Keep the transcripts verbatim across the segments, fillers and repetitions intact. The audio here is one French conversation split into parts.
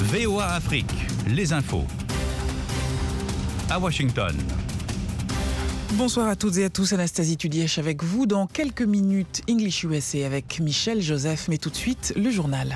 V O A Afrique, les infos. À Washington. Bonsoir à toutes et à tous, Anastasie Tudièche avec vous. Dans quelques minutes, English U S A avec Michel Joseph, mais tout de suite, le journal.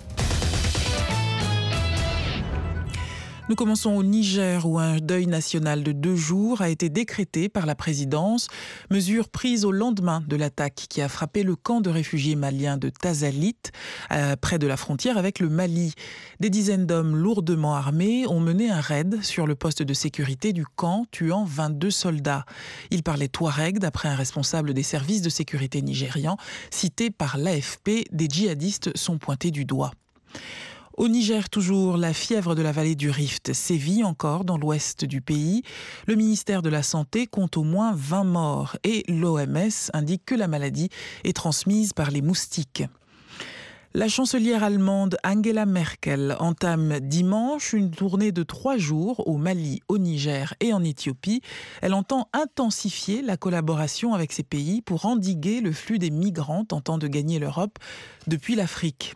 Nous commençons au Niger où un deuil national de deux jours a été décrété par la présidence, mesure prise au lendemain de l'attaque qui a frappé le camp de réfugiés maliens de Tazalit, euh, près de la frontière avec le Mali. Des dizaines d'hommes lourdement armés ont mené un raid sur le poste de sécurité du camp, tuant vingt-deux soldats. Ils parlaient touareg d'après un responsable des services de sécurité nigérians, cité par l'A F P. Des djihadistes sont pointés du doigt. Au Niger, toujours, la fièvre de la vallée du Rift sévit encore dans l'ouest du pays. Le ministère de la Santé compte au moins vingt morts et l'O M S indique que la maladie est transmise par les moustiques. La chancelière allemande Angela Merkel entame dimanche une tournée de trois jours au Mali, au Niger et en Éthiopie. Elle entend intensifier la collaboration avec ces pays pour endiguer le flux des migrants tentant de gagner l'Europe depuis l'Afrique.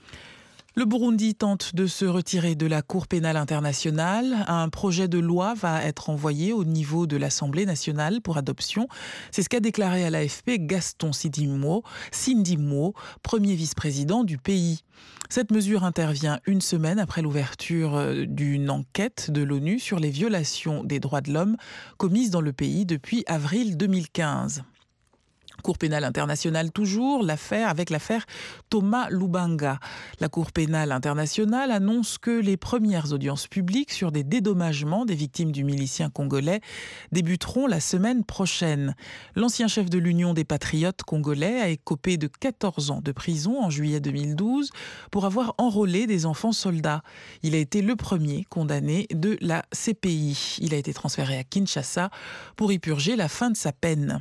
Le Burundi tente de se retirer de la Cour pénale internationale. Un projet de loi va être envoyé au niveau de l'Assemblée nationale pour adoption. C'est ce qu'a déclaré à l'A F P Gaston Sindimwo, Sindimwo, premier vice-président du pays. Cette mesure intervient une semaine après l'ouverture d'une enquête de l'ONU sur les violations des droits de l'homme commises dans le pays depuis avril deux mille quinze. Cour pénale internationale toujours, l'affaire avec l'affaire Thomas Lubanga. La Cour pénale internationale annonce que les premières audiences publiques sur des dédommagements des victimes du milicien congolais débuteront la semaine prochaine. L'ancien chef de l'Union des patriotes congolais a écopé de quatorze ans de prison en juillet deux mille douze pour avoir enrôlé des enfants soldats. Il a été le premier condamné de la C P I. Il a été transféré à Kinshasa pour y purger la fin de sa peine.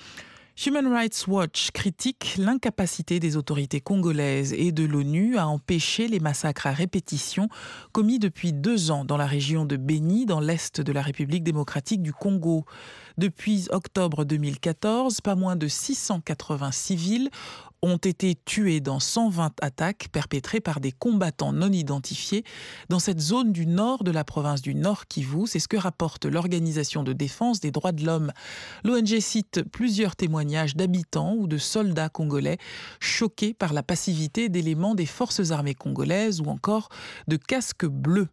Human Rights Watch critique l'incapacité des autorités congolaises et de l'ONU à empêcher les massacres à répétition commis depuis deux ans dans la région de Béni, dans l'est de la République démocratique du Congo. Depuis octobre deux mille quatorze, pas moins de six cent quatre-vingts civils ont été tués dans cent vingt attaques perpétrées par des combattants non identifiés dans cette zone du nord de la province du Nord Kivu. C'est ce que rapporte l'Organisation de défense des droits de l'homme. L'O N G cite plusieurs témoignages d'habitants ou de soldats congolais choqués par la passivité d'éléments des forces armées congolaises ou encore de casques bleus.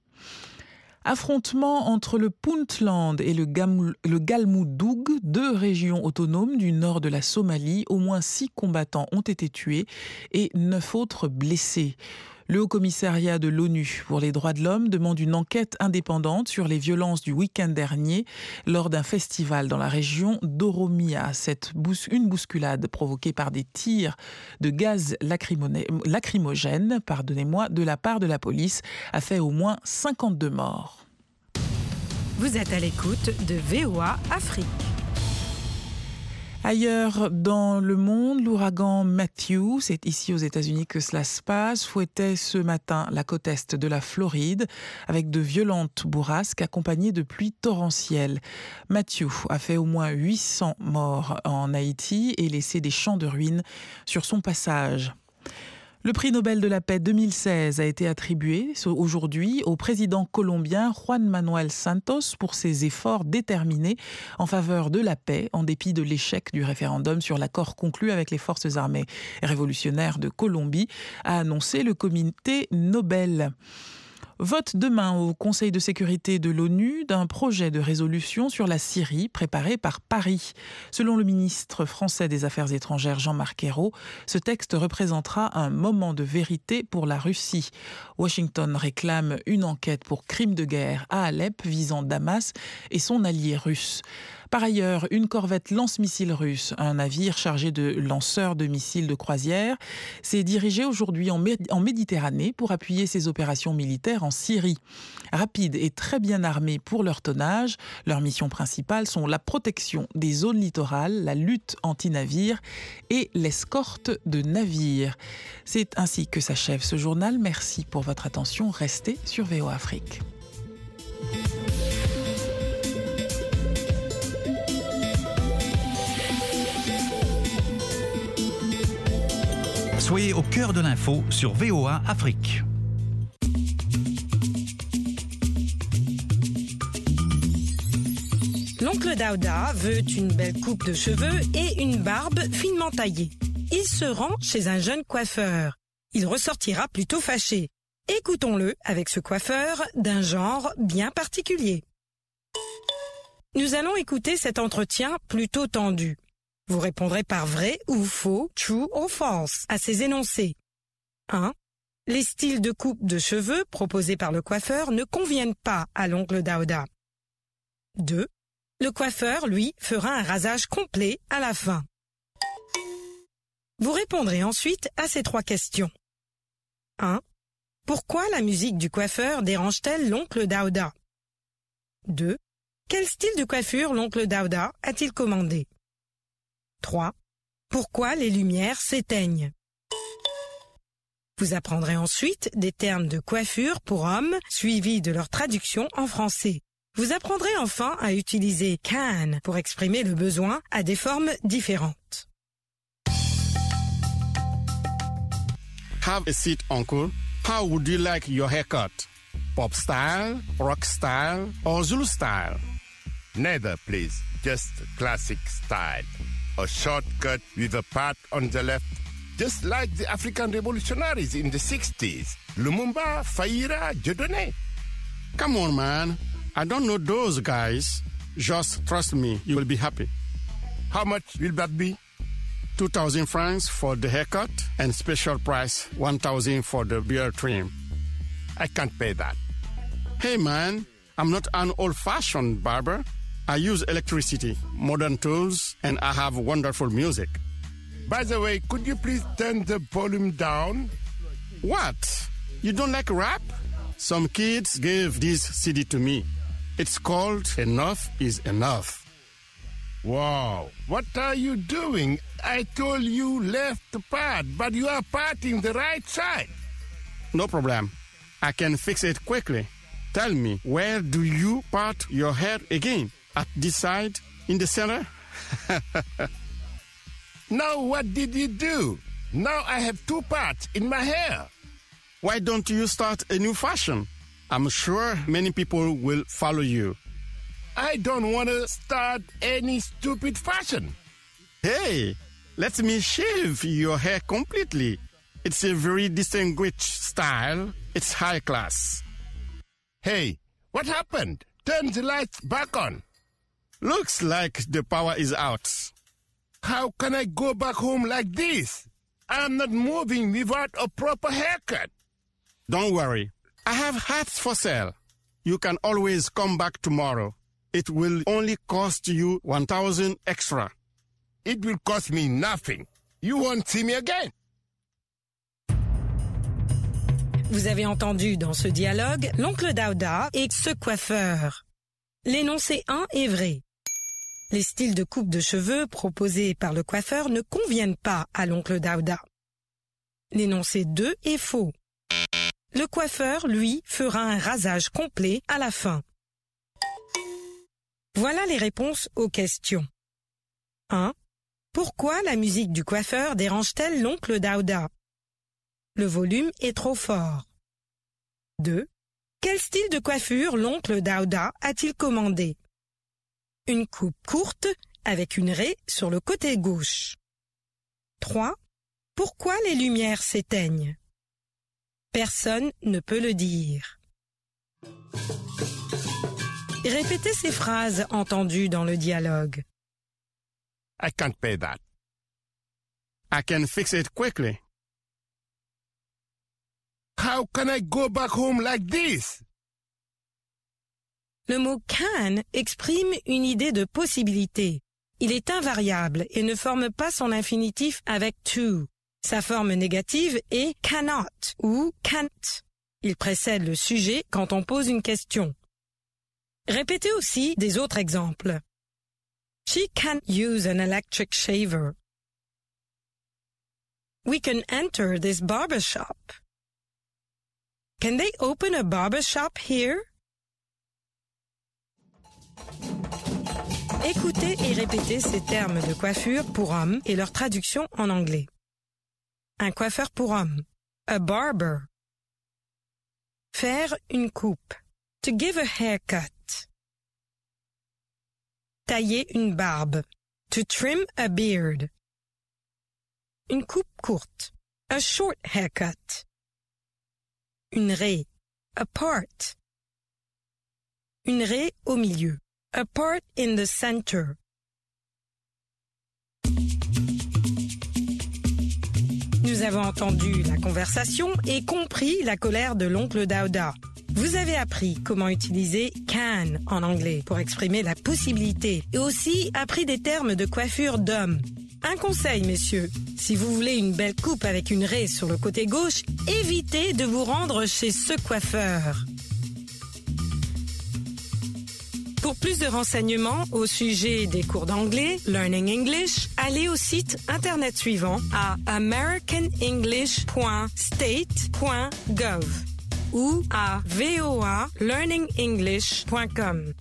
Affrontement entre le Puntland et le, Gam- le Galmudug, deux régions autonomes du nord de la Somalie. Au moins six combattants ont été tués et neuf autres blessés. Le Haut-Commissariat de l'ONU pour les droits de l'homme demande une enquête indépendante sur les violences du week-end dernier lors d'un festival dans la région d'Oromia. Cette bous- une bousculade provoquée par des tirs de gaz lacrymone- lacrymogène, pardonnez-moi, de la part de la police a fait au moins cinquante-deux morts. Vous êtes à l'écoute de V O A Afrique. Ailleurs dans le monde, l'ouragan Matthew, c'est ici aux États-Unis que cela se passe, fouettait ce matin la côte est de la Floride avec de violentes bourrasques accompagnées de pluies torrentielles. Matthew a fait au moins huit cents morts en Haïti et laissé des champs de ruines sur son passage. Le prix Nobel de la paix deux mille seize a été attribué aujourd'hui au président colombien Juan Manuel Santos pour ses efforts déterminés en faveur de la paix en dépit de l'échec du référendum sur l'accord conclu avec les forces armées révolutionnaires de Colombie, a annoncé le comité Nobel. Vote demain au Conseil de sécurité de l'ONU d'un projet de résolution sur la Syrie préparé par Paris. Selon le ministre français des Affaires étrangères Jean-Marc Ayrault, ce texte représentera un moment de vérité pour la Russie. Washington réclame une enquête pour crimes de guerre à Alep visant Damas et son allié russe. Par ailleurs, une corvette lance-missiles russe, un navire chargé de lanceurs de missiles de croisière, s'est dirigé aujourd'hui en, Mé- en Méditerranée pour appuyer ses opérations militaires en Syrie. Rapides et très bien armés pour leur tonnage, leurs missions principales sont la protection des zones littorales, la lutte anti-navires et l'escorte de navires. C'est ainsi que s'achève ce journal. Merci pour votre attention. Restez sur V O A Afrique. Soyez au cœur de l'info sur V O A Afrique. L'oncle Daouda veut une belle coupe de cheveux et une barbe finement taillée. Il se rend chez un jeune coiffeur. Il ressortira plutôt fâché. Écoutons-le avec ce coiffeur d'un genre bien particulier. Nous allons écouter cet entretien plutôt tendu. Vous répondrez par vrai ou faux, true or false, à ces énoncés. un. Les styles de coupe de cheveux proposés par le coiffeur ne conviennent pas à l'oncle Daouda. deux. Le coiffeur, lui, fera un rasage complet à la fin. Vous répondrez ensuite à ces trois questions. un. Pourquoi la musique du coiffeur dérange-t-elle l'oncle Daouda? deux. Quel style de coiffure l'oncle Daouda a-t-il commandé? trois. Pourquoi les lumières s'éteignent? Vous apprendrez ensuite des termes de coiffure pour hommes, suivis de leur traduction en français. Vous apprendrez enfin à utiliser can pour exprimer le besoin à des formes différentes. Have a seat, uncle. How would you like your haircut? Pop style, rock style, or Zulu style? Neither, please. Just classic style. A short cut with a part on the left. Just like the African revolutionaries in the sixties. Lumumba, Faira, Dieudonné. Come on, man. I don't know those guys. Just trust me, you will be happy. How much will that be? two thousand francs for the haircut and special price one thousand for the beard trim. I can't pay that. Hey, man, I'm not an old-fashioned barber. I use electricity, modern tools, and I have wonderful music. By the way, could you please turn the volume down? What? You don't like rap? Some kids gave this C D to me. It's called Enough is Enough. Wow, what are you doing? I told you left part, but you are parting the right side. No problem. I can fix it quickly. Tell me, where do you part your hair again? At this side? In the center? Now what did you do? Now I have two parts in my hair. Why don't you start a new fashion? I'm sure many people will follow you. I don't want to start any stupid fashion. Hey, let me shave your hair completely. It's a very distinguished style. It's high class. Hey, what happened? Turn the lights back on. Looks like the power is out. How can I go back home like this? I'm not moving without a proper haircut. Don't worry. I have hats for sale. You can always come back tomorrow. It will only cost you one thousand extra. It will cost me nothing. You won't see me again. Vous avez entendu dans ce dialogue l'oncle Daouda et ce coiffeur. L'énoncé un est vrai. Les styles de coupe de cheveux proposés par le coiffeur ne conviennent pas à l'oncle Daouda. L'énoncé deux est faux. Le coiffeur, lui, fera un rasage complet à la fin. Voilà les réponses aux questions. un. Pourquoi la musique du coiffeur dérange-t-elle l'oncle Daouda? Le volume est trop fort. deux. Quel style de coiffure l'oncle Daouda a-t-il commandé? Une coupe courte avec une raie sur le côté gauche. trois. Pourquoi les lumières s'éteignent? Personne ne peut le dire. Répétez ces phrases entendues dans le dialogue. I can't pay that. I can fix it quickly. How can I go back home like this? Le mot can exprime une idée de possibilité. Il est invariable et ne forme pas son infinitif avec to. Sa forme négative est cannot ou can't. Il précède le sujet quand on pose une question. Répétez aussi des autres exemples. She can't use an electric shaver. We can enter this barber shop. Can they open a barber shop here? Écoutez et répétez ces termes de coiffure pour hommes et leur traduction en anglais. Un coiffeur pour homme. A barber. Faire une coupe. To give a haircut. tailler une barbe. To trim a beard. Une coupe courte. A short haircut. Une raie. A part. Une raie au milieu. A part in the center. Nous avons entendu la conversation et compris la colère de l'oncle Daouda. Vous avez appris comment utiliser can en anglais pour exprimer la possibilité et aussi appris des termes de coiffure d'homme. Un conseil, messieurs, si vous voulez une belle coupe avec une raie sur le côté gauche, évitez de vous rendre chez ce coiffeur. Pour plus de renseignements au sujet des cours d'anglais, Learning English, allez au site internet suivant à american english point state point gov ou à voa learning english point com.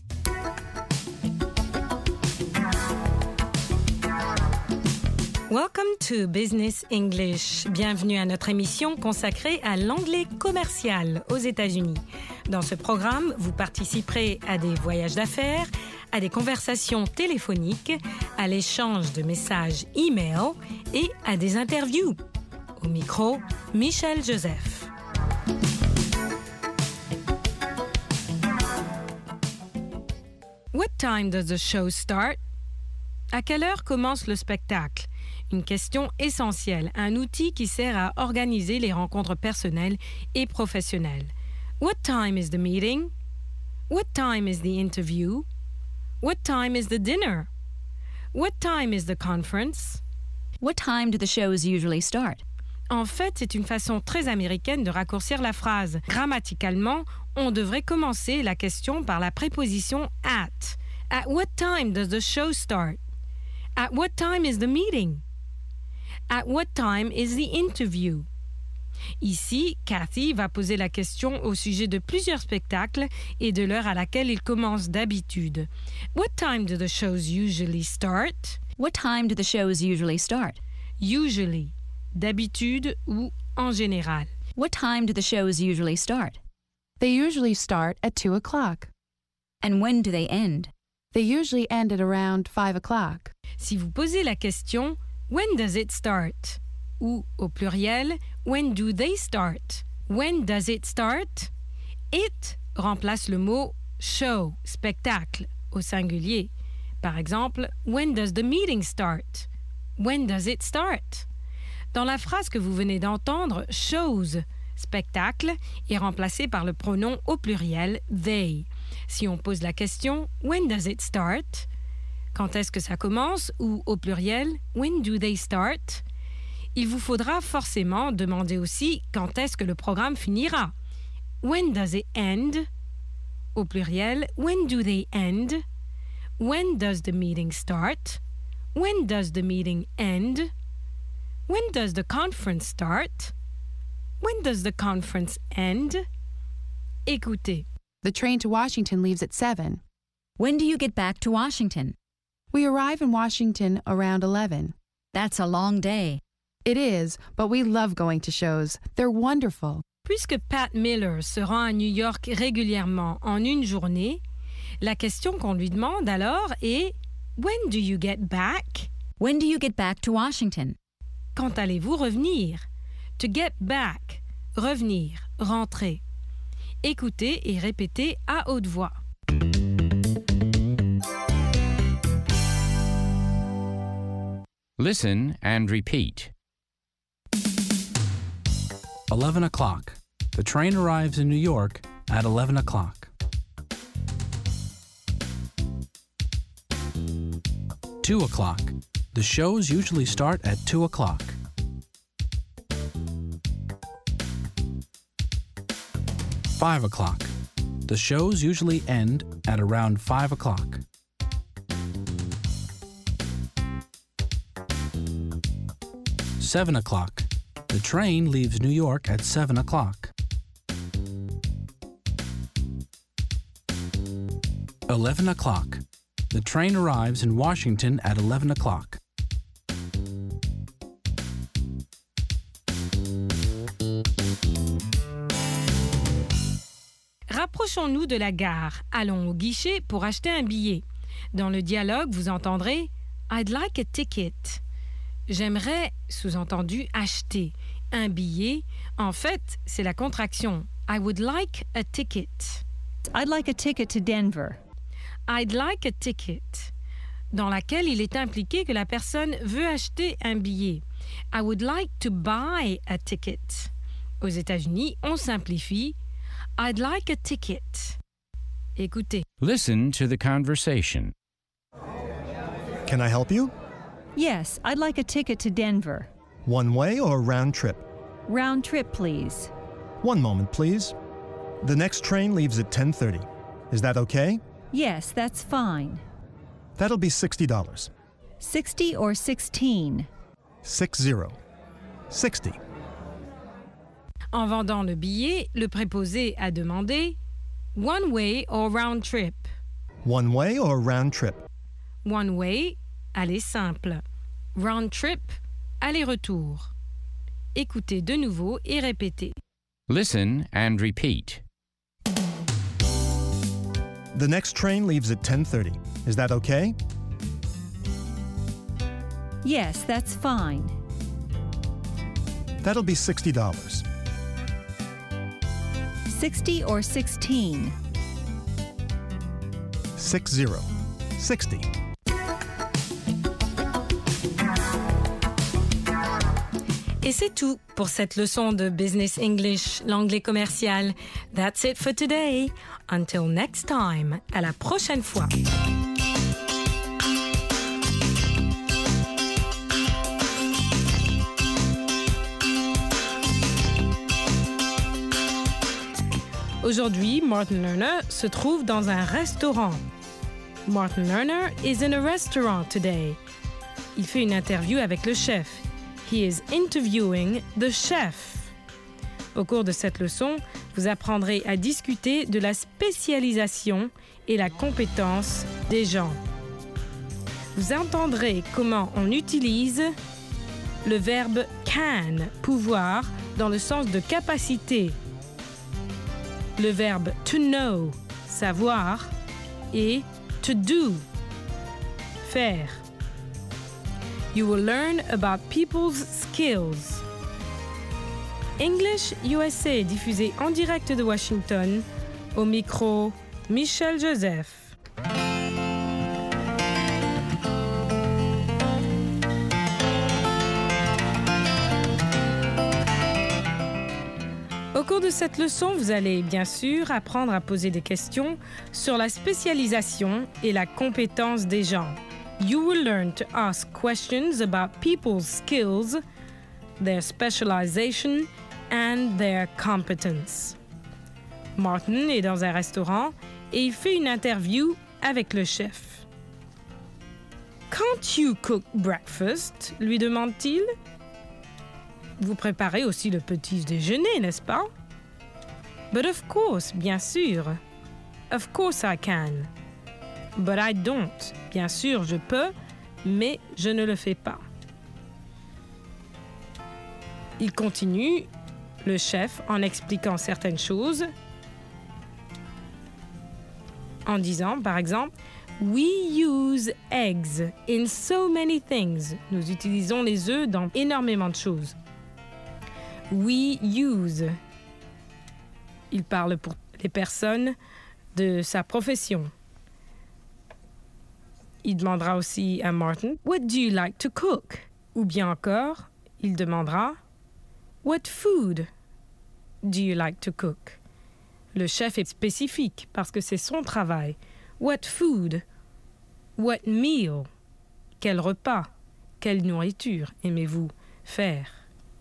Welcome to Business English. Bienvenue à notre émission consacrée à l'anglais commercial aux États-Unis. Dans ce programme, vous participerez à des voyages d'affaires, à des conversations téléphoniques, à l'échange de messages e-mail et à des interviews. Au micro, Michel Joseph. What time does the show start? À quelle heure commence le spectacle? Une question essentielle, un outil qui sert à organiser les rencontres personnelles et professionnelles. What time is the meeting? What time is the interview? What time is the dinner? What time is the conference? What time do the shows usually start? En fait, c'est une façon très américaine de raccourcir la phrase. Grammaticalement, on devrait commencer la question par la préposition at. At what time does the show start? At what time is the meeting? At what time is the interview? Ici, Cathy va poser la question au sujet de plusieurs spectacles et de l'heure à laquelle ils commencent d'habitude. What time do the shows usually start? What time do the shows usually start? Usually, d'habitude ou en général. What time do the shows usually start? They usually start at two o'clock. And when do they end? They usually end at around five o'clock. Si vous posez la question « When does it start ?» ou au pluriel « When do they start ?» When does it start? It remplace le mot show, spectacle, au singulier. Par exemple, When does the meeting start? When does it start? Dans la phrase que vous venez d'entendre, shows, spectacle, est remplacé par le pronom au pluriel they. Si on pose la question When does it start? Quand est-ce que ça commence? Ou au pluriel When do they start? Il vous faudra forcément demander aussi quand est-ce que le programme finira. When does it end? Au pluriel When do they end? When does the meeting start? When does the meeting end? When does the conference start? When does the conference end? Écoutez. The train to Washington leaves at seven. When do you get back to Washington? We arrive in Washington around eleven. That's a long day. It is, but we love going to shows. They're wonderful. Puisque Pat Miller se rend à New York régulièrement en une journée, la question qu'on lui demande alors est « When do you get back? » When do you get back to Washington? Quand allez-vous revenir? To get back, revenir, rentrer. Écoutez et répétez à haute voix. Listen and repeat. eleven o'clock. The train arrives in New York at eleven o'clock. two o'clock. The shows usually start at two o'clock. five o'clock. The shows usually end at around five o'clock. seven o'clock. The train leaves New York at seven o'clock. eleven o'clock. The train arrives in Washington at eleven o'clock. Rapprochons-nous de la gare. Allons au guichet pour acheter un billet. Dans le dialogue, vous entendrez « I'd like a ticket ». J'aimerais, sous-entendu, acheter un billet. En fait, c'est la contraction « I would like a ticket ». I'd like a ticket to Denver. I'd like a ticket, dans laquelle il est impliqué que la personne veut acheter un billet. I would like to buy a ticket. Aux États-Unis, on simplifie I'd like a ticket. Écoutez. Listen to the conversation. Can I help you? Yes, I'd like a ticket to Denver. One way or round trip? Round trip, please. One moment, please. The next train leaves at ten thirty. Is that okay? Yes, that's fine. That'll be sixty dollars. Sixty or sixteen? Six zero. Sixty. En vendant le billet, le préposé a demandé one way or round trip. One way or round trip? One way, aller simple. Round trip, aller-retour. Écoutez de nouveau et répétez. Listen and repeat. The next train leaves at ten thirty. Is that okay? Yes, that's fine. That'll be sixty dollars. Sixty or sixteen? Six zero. Sixty. Et c'est tout pour cette leçon de Business English, l'anglais commercial. That's it for today. Until next time. À la prochaine fois. Aujourd'hui, Martin Lerner se trouve dans un restaurant. Martin Lerner is in a restaurant today. Il fait une interview avec le chef. He is interviewing the chef. Au cours de cette leçon, vous apprendrez à discuter de la spécialisation et la compétence des gens. Vous entendrez comment on utilise le verbe can, pouvoir, dans le sens de capacité. Le verbe to know, savoir, et to do, faire. You will learn about people's skills. English U S A, diffusé en direct de Washington, au micro Michel Joseph. Au cours de cette leçon, vous allez bien sûr apprendre à poser des questions sur la spécialisation et la compétence des gens. You will learn to ask questions about people's skills, their specialization, and their competence. Martin est dans un restaurant et il fait une interview avec le chef. Can't you cook breakfast? Lui demande-t-il. Vous préparez aussi le petit déjeuner, n'est-ce pas? But of course, bien sûr. Of course I can. But I don't. Bien sûr, je peux, mais je ne le fais pas. Il continue, le chef, en expliquant certaines choses, en disant, par exemple, We use eggs in so many things. Nous utilisons les œufs dans énormément de choses. We use. Il parle pour les personnes de sa profession. Il demandera aussi à Martin, What do you like to cook? Ou bien encore, il demandera, What food do you like to cook? Le chef est spécifique parce que c'est son travail. What food? What meal? Quel repas? Quelle nourriture aimez-vous faire?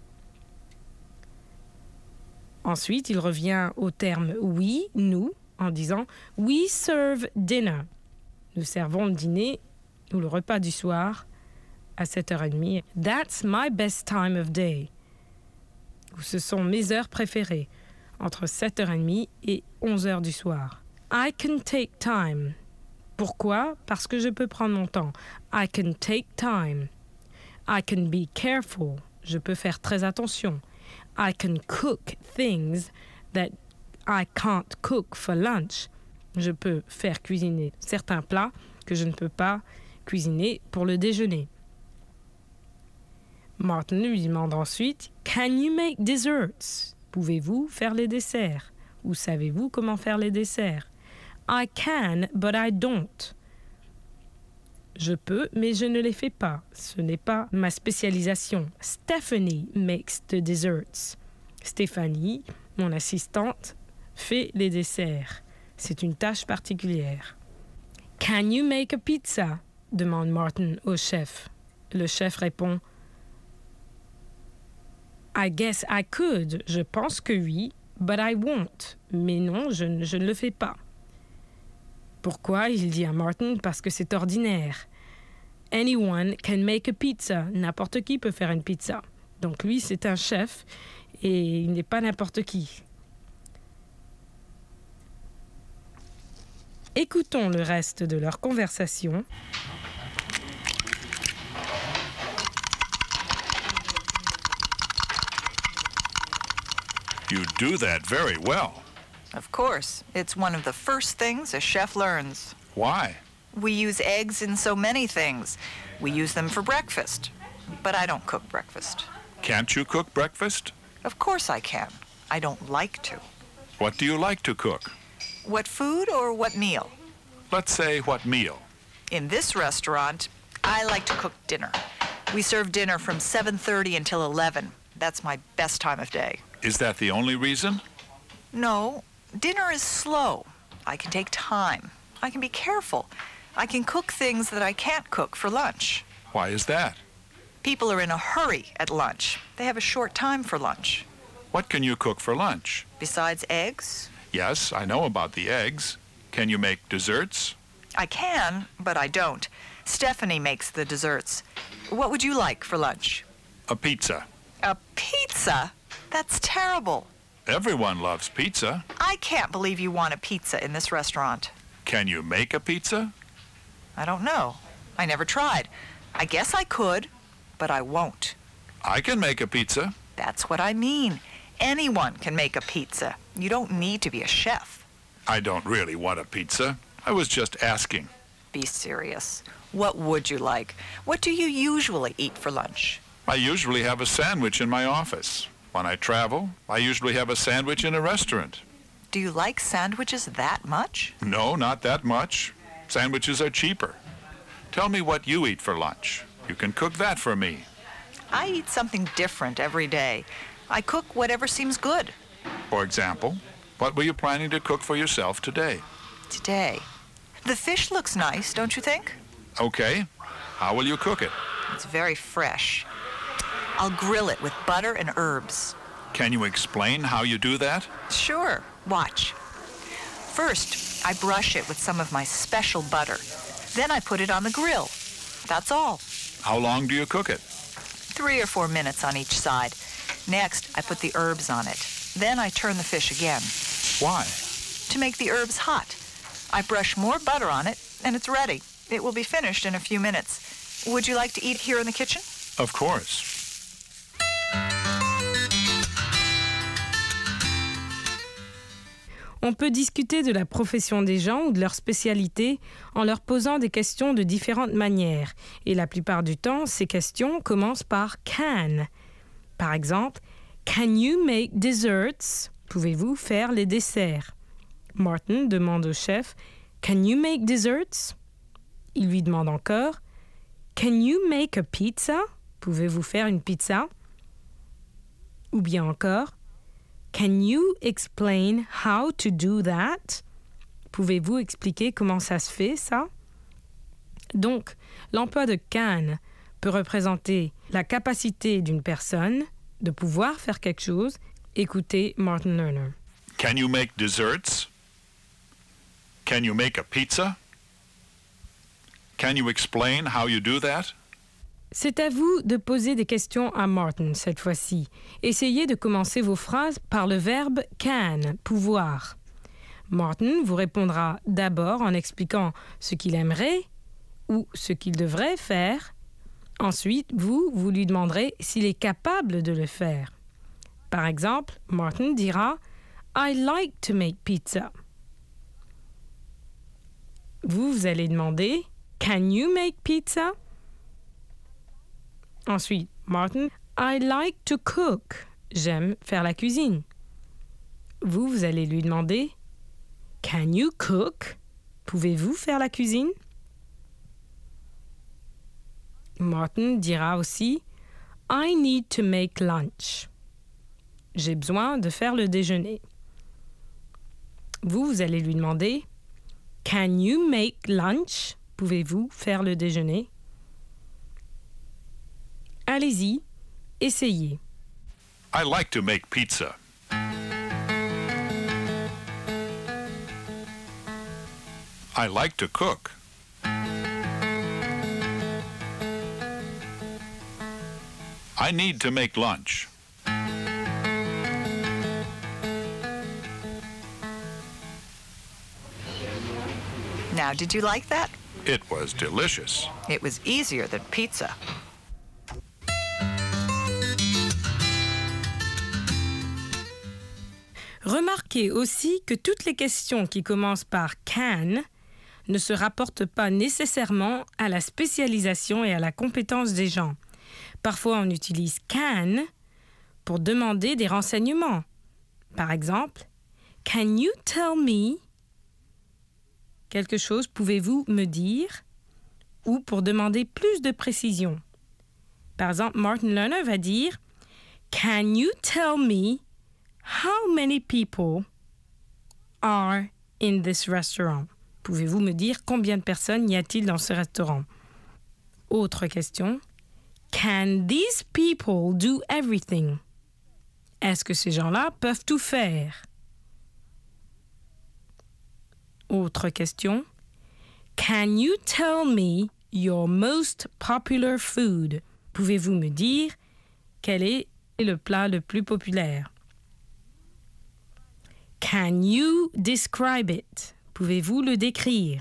Ensuite, il revient au terme we, nous, en disant We serve dinner. Nous servons le dîner ou le repas du soir à sept heures trente. That's my best time of day. Ce sont mes heures préférées, entre sept heures trente et onze heures du soir. I can take time. Pourquoi? Parce que je peux prendre mon temps. I can take time. I can be careful. Je peux faire très attention. I can cook things that I can't cook for lunch. Je peux faire cuisiner certains plats puisque je ne peux pas cuisiner pour le déjeuner. Martin lui demande ensuite « Can you make desserts ?» Pouvez-vous faire les desserts? Ou savez-vous comment faire les desserts? I can, but I don't. Je peux, mais je ne les fais pas. Ce n'est pas ma spécialisation. Stephanie makes the desserts. Stéphanie, mon assistante, fait les desserts. C'est une tâche particulière. Can you make a pizza? Demande Martin au chef. Le chef répond I guess I could. Je pense que oui, but I won't. Mais non, je, ne- je ne le fais pas. Pourquoi? Il dit à Martin parce que c'est ordinaire. Anyone can make a pizza. N'importe qui peut faire une pizza. Donc lui, c'est un chef et il n'est pas n'importe qui. Écoutons le reste de leur conversation. You do that very well. Of course. It's one of the first things a chef learns. Why? We use eggs in so many things. We use them for breakfast. But I don't cook breakfast. Can't you cook breakfast? Of course I can. I don't like to. What do you like to cook? What food or what meal? Let's say what meal. In this restaurant, I like to cook dinner. We serve dinner from seven thirty until eleven. That's my best time of day. Is that the only reason? No, dinner is slow. I can take time. I can be careful. I can cook things that I can't cook for lunch. Why is that? People are in a hurry at lunch. They have a short time for lunch. What can you cook for lunch? Besides eggs, Yes, I know about the eggs. Can you make desserts? I can, but I don't. Stephanie makes the desserts. What would you like for lunch? A pizza. A pizza? That's terrible. Everyone loves pizza. I can't believe you want a pizza in this restaurant. Can you make a pizza? I don't know. I never tried. I guess I could, but I won't. I can make a pizza. That's what I mean. Anyone can make a pizza. You don't need to be a chef. I don't really want a pizza. I was just asking. Be serious. What would you like? What do you usually eat for lunch? I usually have a sandwich in my office. When I travel, I usually have a sandwich in a restaurant. Do you like sandwiches that much? No, not that much. Sandwiches are cheaper. Tell me what you eat for lunch. You can cook that for me. I eat something different every day. I cook whatever seems good. For example, what were you planning to cook for yourself today? Today. The fish looks nice, don't you think? Okay. How will you cook it? It's very fresh. I'll grill it with butter and herbs. Can you explain how you do that? Sure. Watch. First, I brush it with some of my special butter. Then I put it on the grill. That's all. How long do you cook it? Three or four minutes on each side. Next, I put the herbs on it. Then I turn the fish again. Why? To make the herbs hot. I brush more butter on it, and it's ready. It will be finished in a few minutes. Would you like to eat here in the kitchen? Of course. On peut discuter de la profession des gens ou de leur spécialité en leur posant des questions de différentes manières. Et la plupart du temps, ces questions commencent par « can ». Par exemple, « Can you make desserts ?» Pouvez-vous faire les desserts? Martin demande au chef « Can you make desserts ?» Il lui demande encore « Can you make a pizza ?» Pouvez-vous faire une pizza? Ou bien encore Can you explain how to do that? Pouvez-vous expliquer comment ça se fait, ça? Donc, l'emploi de can peut représenter la capacité d'une personne de pouvoir faire quelque chose. Écoutez Martin Lerner. Can you make desserts? Can you make a pizza? Can you explain how you do that? C'est à vous de poser des questions à Martin cette fois-ci. Essayez de commencer vos phrases par le verbe can, pouvoir. Martin vous répondra d'abord en expliquant ce qu'il aimerait ou ce qu'il devrait faire. Ensuite, vous, vous lui demanderez s'il est capable de le faire. Par exemple, Martin dira « I like to make pizza ». Vous, vous allez demander Can you make pizza? Ensuite, Martin, I like to cook. J'aime faire la cuisine. Vous, vous allez lui demander, Can you cook? Pouvez-vous faire la cuisine? Martin dira aussi, I need to make lunch. J'ai besoin de faire le déjeuner. Vous, vous allez lui demander, Can you make lunch? Pouvez-vous faire le déjeuner? Allez-y, essayez. I like to make pizza. I like to cook. I need to make lunch. Now, did you like that? It was delicious. It was easier than pizza. Remarquez aussi que toutes les questions qui commencent par can ne se rapportent pas nécessairement à la spécialisation et à la compétence des gens. Parfois, on utilise can pour demander des renseignements. Par exemple, Can you tell me quelque chose, pouvez-vous me dire? Ou pour demander plus de précision. Par exemple, Martin Lerner va dire Can you tell me how many people are in this restaurant? Pouvez-vous me dire combien de personnes y a-t-il dans ce restaurant? Autre question. Can these people do everything? Est-ce que ces gens-là peuvent tout faire? Autre question. Can you tell me your most popular food? Pouvez-vous me dire quel est le plat le plus populaire? Can you describe it? Pouvez-vous le décrire?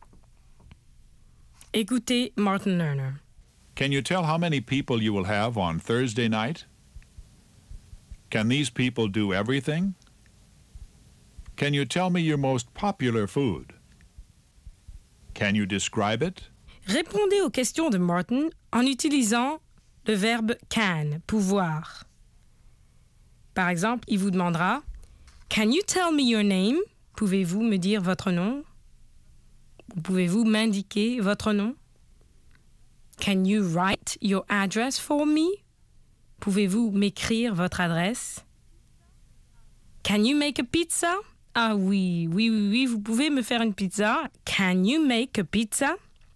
Écoutez Martin Lerner. Can you tell how many people you will have on Thursday night? Can these people do everything? Can you tell me your most popular food? Can you describe it? Répondez aux questions de Martin en utilisant le verbe can, pouvoir. Par exemple, il vous demandera Can you tell me your name? Pouvez-vous me dire votre nom? Pouvez-vous m'indiquer votre nom? Can you write your address for me? Pouvez-vous m'écrire votre adresse? Can you make a pizza? Ah oui, oui, oui, oui, vous pouvez me faire une pizza. Can you make a pizza?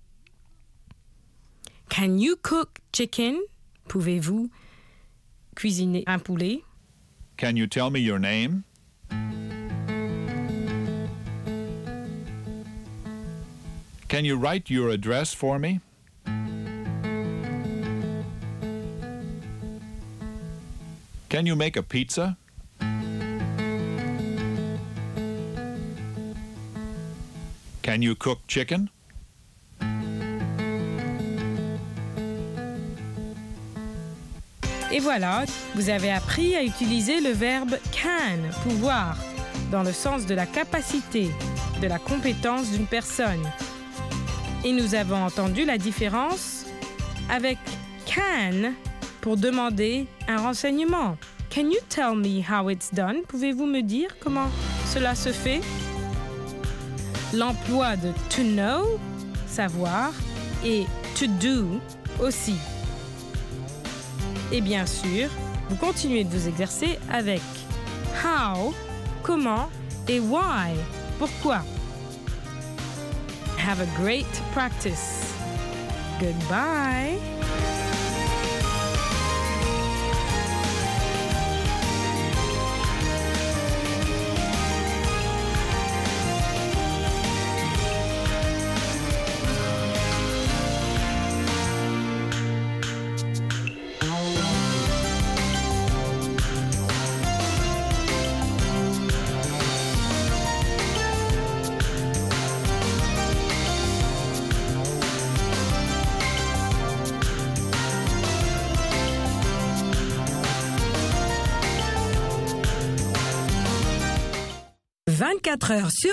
Can you cook chicken? Pouvez-vous cuisiner un poulet? Can you tell me your name? Can you write your address for me? Can you make a pizza? Can you cook chicken? Et voilà, vous avez appris à utiliser le verbe can, pouvoir, dans le sens de la capacité, de la compétence d'une personne. Et nous avons entendu la différence avec can pour demander un renseignement. Can you tell me how it's done? Pouvez-vous me dire comment cela se fait? L'emploi de to know, savoir, et to do aussi. Et bien sûr, vous continuez de vous exercer avec how, comment, et why, pourquoi. Have a great practice. Goodbye. vingt-quatre heures sur